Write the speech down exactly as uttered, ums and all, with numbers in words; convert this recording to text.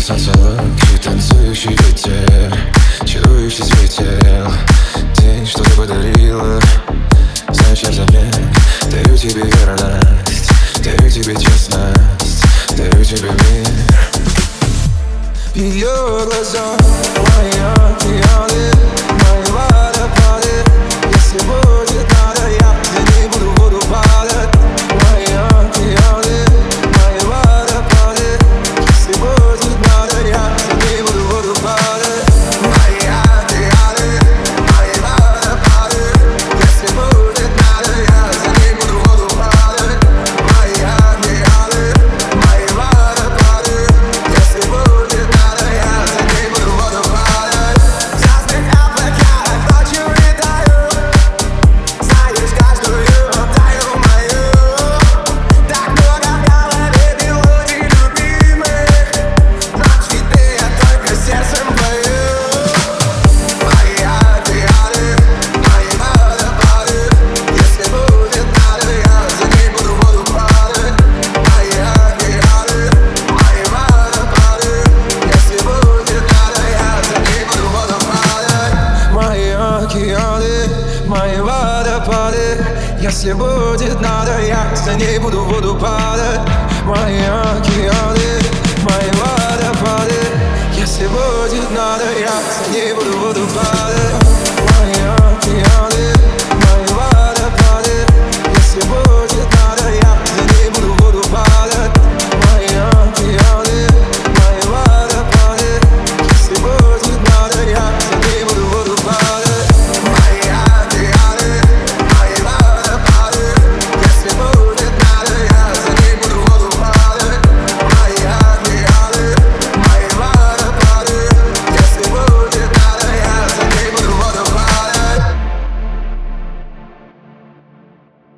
солнца луки, танцующий ветер, чарующий светил. День, что ты подарила, знаешь, я взамен дарю тебе верность, дарю тебе честность, дарю тебе мир. Ее глаза, мои океаны, мои водопады. Если будет надо, я за ней буду в воду падать. Мои океаны, мои водопады. Если будет надо, я за ней буду в воду падать. Мои океаны, мои водопады. Если будет надо, я за ней буду в воду падать. Мои океаны, мои водопады. Если будет надо, я за ней буду в воду падать. Красных облаках ночью летаю, знаешь, каждую тайну мою. Так много в голове мелодий любимых, но тебе я только сердцем пою. Мои океаны, мои водопады. Если будет надо, я за ней буду в воду падать. Мои океаны, мои водопады. Если будет надо, я за ней буду в воду падать. Мои океаны, мои водопады. Если будет надо, я за ней буду в воду падать.